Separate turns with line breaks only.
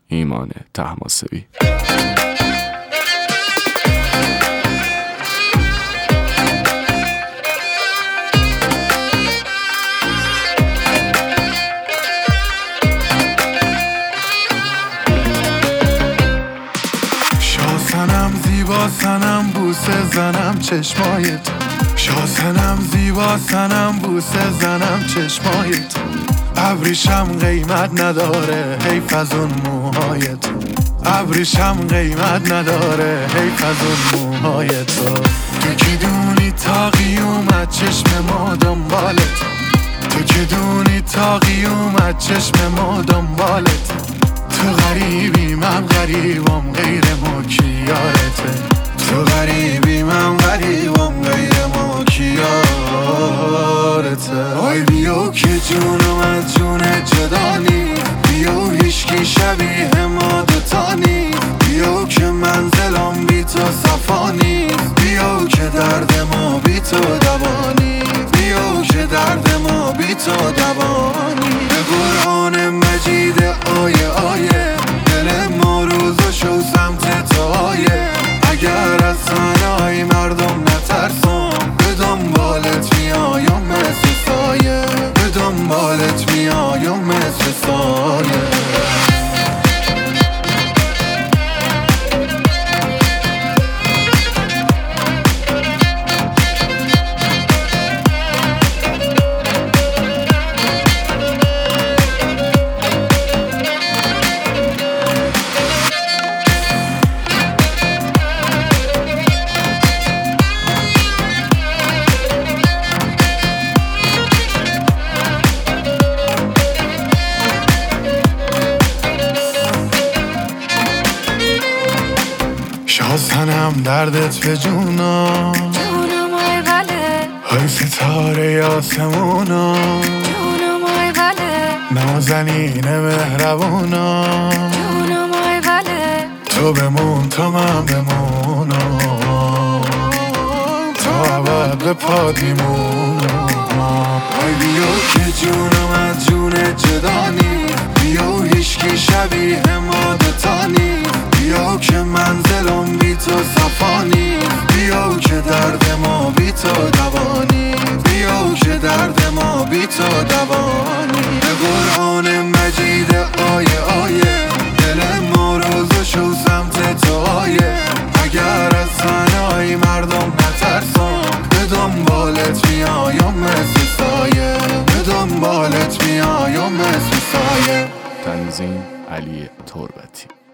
ایمان طهماسبی.
شاسنم زیبا سنم بوسه زنم چشمایت، شاسنم زیبا سنم بوسه زنم چشمایت، ابریشم قیمت نداره حیف از اون موهایت، ابریشم قیمت نداره حیف از اون موهایت. تو که دونی تا قیومت چشم ما دنبالت، تو که دونی تا قیومت چشم ما دنبالت، تو غریبی من غریبم غیر ما کی یارته، تو غریبی من غریبم غیر ما کی یارته. آی بیو که جونم از جون جدانی، بیو هیشکی شبیه ما دوتانی، بیو که منزلم بی تو صفانی، بیو که درد ما بی تو دوانی، بیو که درد ما بی تو دوانی. به قرآن مجید آیه آیه دل ما روزو شو سمت تو آیه، اگر از ثنای مردم نترسم به دنبالت میایم مثل سایه، به دنبالت میایم مثل سایه. شاسنم دردت به جونم،
جونم آی بله،
های ستاره آسمونا،
جونم آی بله،
نازنین مهربونا،
جونم آی بله،
تو بمون تا من بمونم، تا ابد به پات میمونم. آی بیو که جونم از جون جدانی، بیو هیشکی شبیه ما دوتانی، بیو که منزلم بی تو صفانی، بیو که درد ما بی تو دوانی، بیو که درد ما بی تو دوانی. به قرآن مجید آیه آیه دل ما روزو شو سمت تو آیه، اگر از ثنای مردم نترسم به دنبالت میایم مثل سایه، به دنبالت میایم مثل سایه.
تنظیم علی تربتی.